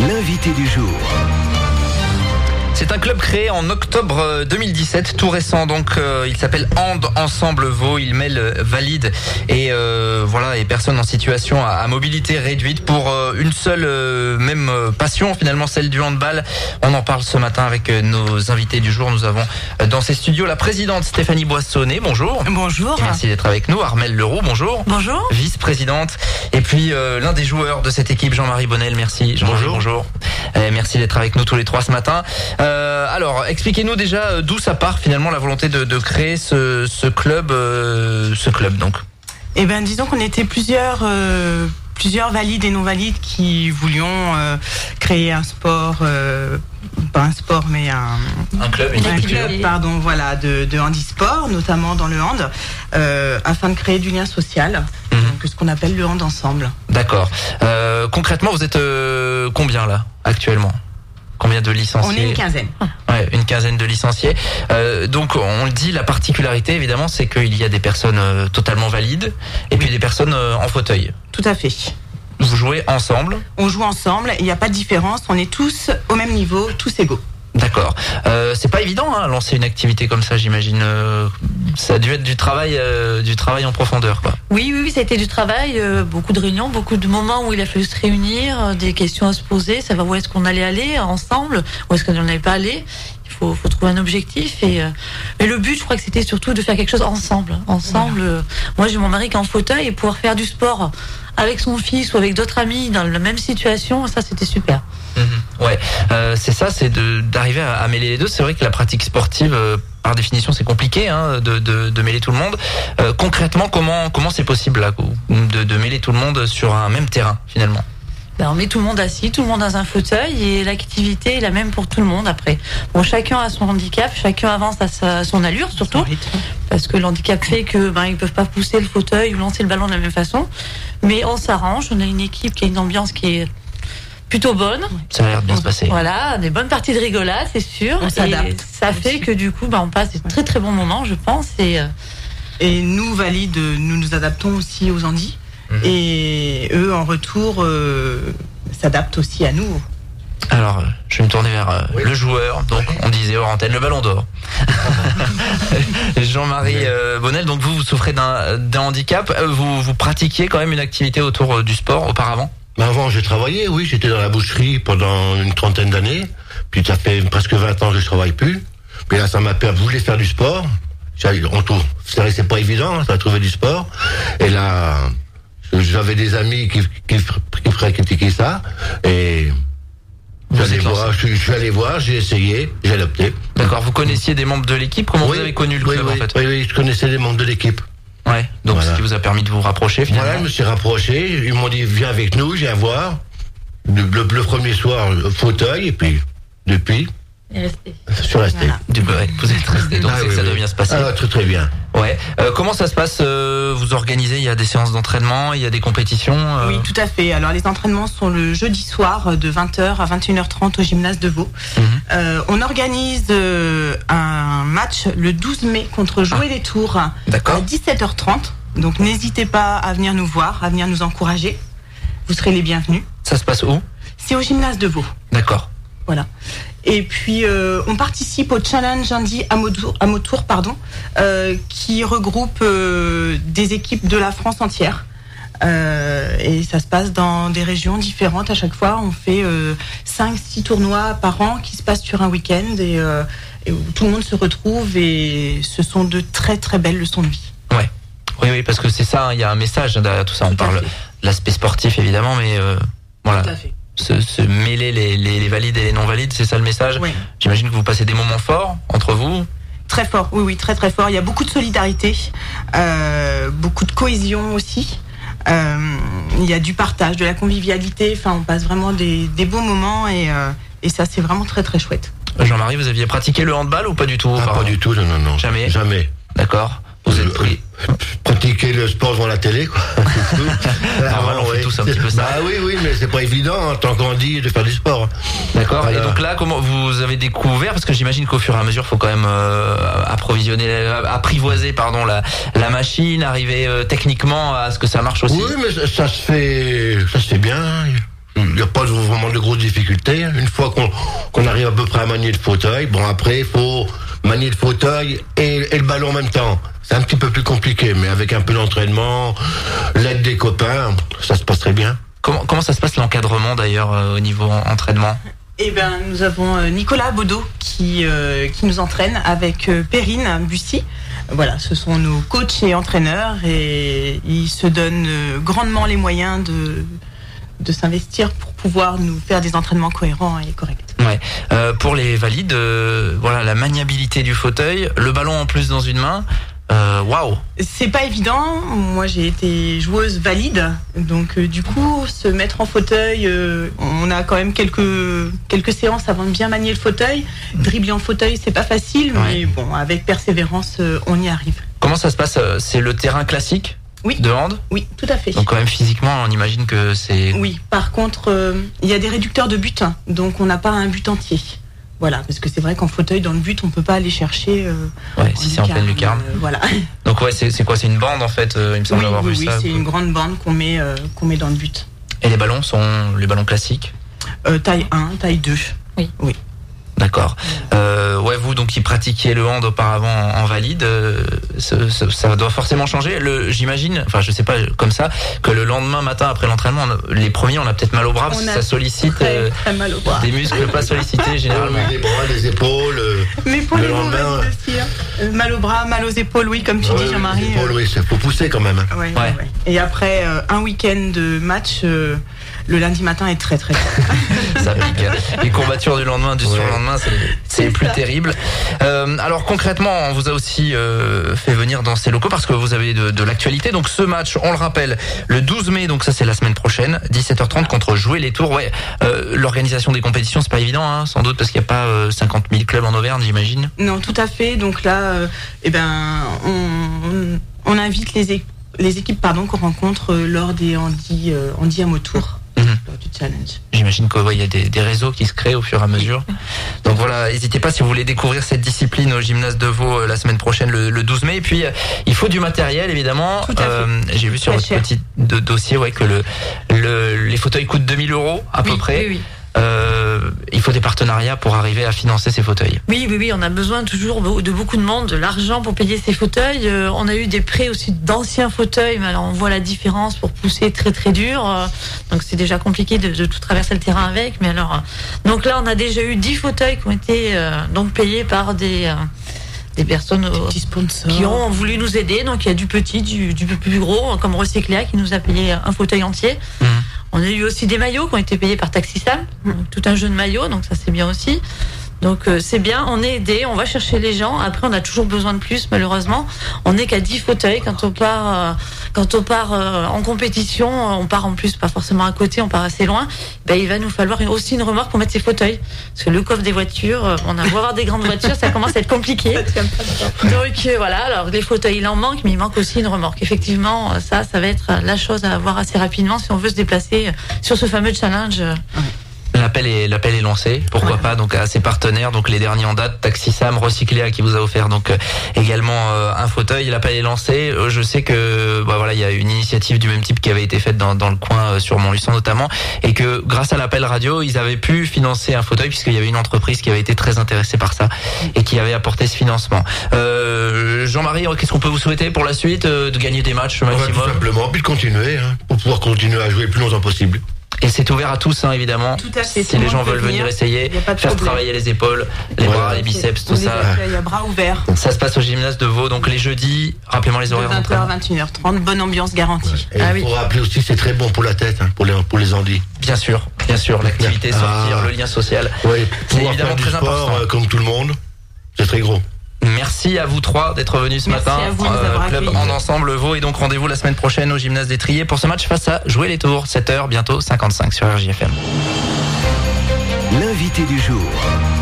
l'invité du jour. C'est un club créé en octobre 2017, tout récent donc. Il s'appelle Hand Ensemble Vaud. Il mêle valides et personnes en situation à mobilité réduite pour une seule même passion, finalement, celle du handball. On en parle ce matin avec nos invités du jour. Nous avons dans ces studios la présidente Stéphanie Boissonnet. Bonjour. Bonjour. Et merci d'être avec nous. Armelle Leroux. Bonjour. Bonjour. Vice-présidente. Et puis l'un des joueurs de cette équipe, Jean-Marie Bonnel. Merci. Jean-Marie, bonjour. Merci d'être avec nous tous les trois ce matin. Alors, expliquez-nous déjà d'où ça part finalement la volonté de créer ce club donc. Eh ben, disons qu'on était plusieurs valides et non valides qui voulions créer un sport, pas un sport mais un club, pardon, voilà, de handisport, notamment dans le hand, afin de créer du lien social, donc ce qu'on appelle le hand ensemble. D'accord. Concrètement, vous êtes combien là actuellement ? Combien de licenciés ? On est une quinzaine. Ouais, une quinzaine de licenciés. Donc, on le dit, la particularité, évidemment, c'est qu'il y a des personnes totalement valides et puis des personnes en fauteuil. Tout à fait. Vous jouez ensemble ? On joue ensemble, il n'y a pas de différence, on est tous au même niveau, tous égaux. D'accord. C'est pas évident, lancer une activité comme ça, j'imagine. Ça a dû être du travail en profondeur, quoi. Oui, ça a été du travail, beaucoup de réunions, beaucoup de moments où il a fallu se réunir, des questions à se poser, savoir où est-ce qu'on allait aller ensemble, où est-ce qu'on n'allait pas aller. Il faut trouver un objectif et le but, je crois que c'était surtout de faire quelque chose ensemble. Voilà. Moi, j'ai mon mari qui est en fauteuil et pouvoir faire du sport avec son fils ou avec d'autres amis dans la même situation, ça c'était super. Ouais, c'est ça, c'est d'arriver à mêler les deux. C'est vrai que la pratique sportive, par définition, c'est compliqué de mêler tout le monde. Concrètement, comment c'est possible là, de mêler tout le monde sur un même terrain finalement ? On met tout le monde assis, tout le monde dans un fauteuil et l'activité est la même pour tout le monde après. Bon, chacun a son handicap, chacun avance à son allure surtout, parce que le handicap fait que ils peuvent pas pousser le fauteuil ou lancer le ballon de la même façon. Mais on s'arrange, on a une équipe qui a une ambiance qui est plutôt bonne. Ça a l'air de bien se passer. Voilà, des bonnes parties de rigolade, c'est sûr. On s'adapte. Et ça fait que du coup, on passe des très très bons moments, je pense. Et nous, valides, nous adaptons aussi aux handis. Et eux, en retour, s'adaptent aussi à nous. Alors, je vais me tourner vers le joueur. Donc, on disait hors antenne, le ballon d'or. Jean-Marie Bonnel, donc vous souffrez d'un handicap. Vous pratiquiez quand même une activité autour du sport auparavant ? Avant, j'ai travaillé, oui. J'étais dans la boucherie pendant une trentaine d'années. Puis ça fait presque 20 ans que je travaille plus. Puis là, ça m'a permis, je voulais faire du sport. C'est pas évident, ça, trouver du sport. Et là, j'avais des amis qui critiquaient ça. Et je suis allé voir, j'ai essayé, j'ai adopté. D'accord, vous connaissiez des membres de l'équipe ? Comment vous avez connu le club en fait ? Oui, je connaissais des membres de l'équipe. Ouais, donc voilà. Ce qui vous a permis de vous rapprocher finalement. Voilà, je me suis rapproché, ils m'ont dit viens avec nous, viens voir. Le premier soir, fauteuil, et puis depuis, je suis resté. Voilà. Vous êtes resté, donc ça doit bien se passer. Très très bien. Ouais. Comment ça se passe ? Vous organisez, il y a des séances d'entraînement, il y a des compétitions Oui, tout à fait. Alors les entraînements sont le jeudi soir de 20h à 21h30 au gymnase de Vaud. On organise un match le 12 mai contre Jouer les Tours à 17h30. Donc n'hésitez pas à venir nous voir, à venir nous encourager. Vous serez les bienvenus. Ça se passe où ? C'est au gymnase de Vaud. D'accord. Voilà. Et puis on participe au challenge Handi à mon tour, qui regroupe des équipes de la France entière. Et ça se passe dans des régions différentes à chaque fois. On fait 5-6 tournois par an qui se passent sur un week-end et où tout le monde se retrouve et ce sont de très très belles leçons de vie. Ouais. Oui, parce que c'est ça, il y a un message derrière tout ça. On parle de l'aspect sportif évidemment, mais voilà. Tout à fait. Se mêler les valides et les non-valides, c'est ça le message. Oui. J'imagine que vous passez des moments forts entre vous. Très fort, oui, très très fort. Il y a beaucoup de solidarité, beaucoup de cohésion aussi. Il y a du partage, de la convivialité. Enfin, on passe vraiment des beaux moments et ça, c'est vraiment très très chouette. Jean-Marie, vous aviez pratiqué le handball ou pas du tout ? Pas du tout, non. Jamais. D'accord. Vous êtes pris. Pratiquer le sport devant la télé, quoi. Normalement, on fait tous un petit peu ça. Oui, mais c'est pas évident en tant qu'on dit de faire du sport. D'accord. Et donc là, comment vous avez découvert ? Parce que j'imagine qu'au fur et à mesure, il faut quand même apprivoiser, la machine, arriver techniquement à ce que ça marche aussi. Oui, mais ça se fait bien. il n'y a pas vraiment de grosses difficultés. Une fois qu'on arrive à peu près à manier le fauteuil, bon après il faut manier le fauteuil et le ballon en même temps. C'est un petit peu plus compliqué, mais avec un peu d'entraînement, l'aide des copains, ça se passe très bien. Comment ça se passe l'encadrement d'ailleurs au niveau entraînement? Eh ben, nous avons Nicolas Baudot qui nous entraîne avec Perrine Bussy. Voilà, ce sont nos coachs et entraîneurs et ils se donnent grandement les moyens de s'investir pour pouvoir nous faire des entraînements cohérents et corrects. Ouais. Pour les valides, voilà, la maniabilité du fauteuil, le ballon en plus dans une main. Waouh! C'est pas évident. Moi, j'ai été joueuse valide, donc du coup, se mettre en fauteuil, on a quand même quelques séances avant de bien manier le fauteuil. Dribbler en fauteuil, c'est pas facile, mais bon, avec persévérance, on y arrive. Comment ça se passe? C'est le terrain classique? Oui. De hand? Oui, tout à fait. Donc quand même physiquement, on imagine que c'est... Oui, par contre, il y a des réducteurs de but, donc on n'a pas un but entier. Voilà, parce que c'est vrai qu'en fauteuil, dans le but, on peut pas aller chercher... si c'est en pleine lucarne. Voilà. Donc c'est quoi? C'est une bande en fait, il me semble avoir vu ça. Oui, c'est une grande bande qu'on met dans le but. Et les ballons sont les ballons classiques? Taille 1, taille 2. Oui. D'accord. Vous donc qui pratiquiez le hand auparavant en valide, ça doit forcément changer. J'imagine, enfin je sais pas comme ça, que le lendemain matin après l'entraînement, les premiers on a peut-être mal au bras parce que ça sollicite très mal au bras. Des muscles pas sollicités généralement. Les bras, les épaules. Mais pour les lendemain aussi. Mal au bras, mal aux épaules, oui, comme tu dis Jean-Marie. Les épaules, oui, il faut pousser quand même. Ouais. Et après un week-end de match. Le lundi matin est très très fort. Ça pique. Les courbatures du lendemain, du surlendemain, c'est plus terrible. Alors concrètement, on vous a aussi fait venir dans ces locaux parce que vous avez de l'actualité. Donc ce match, on le rappelle, le 12 mai, donc ça c'est la semaine prochaine, 17h30 contre Jouer les Tours. L'organisation des compétitions, c'est pas évident, hein, sans doute parce qu'il n'y a pas 50 000 clubs en Auvergne, j'imagine. Non, tout à fait. Donc là, on invite les équipes qu'on rencontre lors des Handi à Motour. Du challenge. J'imagine qu'il y a des réseaux qui se créent au fur et à mesure. Donc voilà, n'hésitez pas si vous voulez découvrir cette discipline au gymnase de Vaud la semaine prochaine, le 12 mai. Et puis il faut du matériel évidemment. J'ai vu sur votre petit dossier que les fauteuils coûtent 2 000 € à peu près. Oui. Il faut des partenariats pour arriver à financer ces fauteuils. Oui, on a besoin toujours de beaucoup de monde, de l'argent pour payer ces fauteuils. On a eu des prêts aussi d'anciens fauteuils, mais alors on voit la différence pour pousser très très dur. Donc c'est déjà compliqué de tout traverser le terrain avec. Mais alors, donc là on a déjà eu 10 fauteuils qui ont été donc payés par des personnes qui ont voulu nous aider. Donc il y a du petit, du plus gros, comme Recycléa qui nous a payé un fauteuil entier. On a eu aussi des maillots qui ont été payés par Taxisam, tout un jeu de maillots, donc ça c'est bien aussi. Donc c'est bien, on est aidé, on va chercher les gens. Après on a toujours besoin de plus, malheureusement. On n'est qu'à 10 fauteuils quand on part en compétition. On part en plus pas forcément à côté, on part assez loin. Il va nous falloir aussi une remorque pour mettre ces fauteuils, parce que le coffre des voitures, on a beau avoir des grandes voitures, ça commence à être compliqué. Donc voilà, alors les fauteuils il en manque, mais il manque aussi une remorque. Effectivement, ça va être la chose à avoir assez rapidement si on veut se déplacer sur ce fameux challenge. L'appel est lancé, pourquoi pas, donc à ses partenaires, donc les derniers en date, Taxisam, Recycléa qui vous a offert donc également un fauteuil. L'appel est lancé. Je sais que il y a une initiative du même type qui avait été faite dans le coin sur Montluçon notamment, et que grâce à l'appel radio, ils avaient pu financer un fauteuil puisqu'il y avait une entreprise qui avait été très intéressée par ça et qui avait apporté ce financement. Jean-Marie, qu'est-ce qu'on peut vous souhaiter pour la suite, de gagner des matchs maximum? Tout simplement, puis de continuer, pour pouvoir continuer à jouer le plus longtemps possible. Et c'est ouvert à tous, évidemment. Tout à fait. Si les gens veulent venir essayer, faire travailler les épaules, les bras, les biceps, tout ça. Il y a bras ouverts. Ça se passe au gymnase de Vaud, donc les jeudis, rappelez-moi les horaires. 20h à 21h30, bonne ambiance garantie. Et il faut rappeler aussi, c'est très bon pour la tête, pour les handis. Bien sûr, l'activité, sortir, le lien social. Oui, c'est évidemment très important. Comme tout le monde, c'est très gros. Merci à vous trois d'être venus ce matin. À vous de nous avoir Club accueillis. en ensemble Vaud, et donc rendez-vous la semaine prochaine au gymnase des Triers pour ce match face à Jouer les Tours, 7h bientôt 55 sur RJFM. L'invité du jour.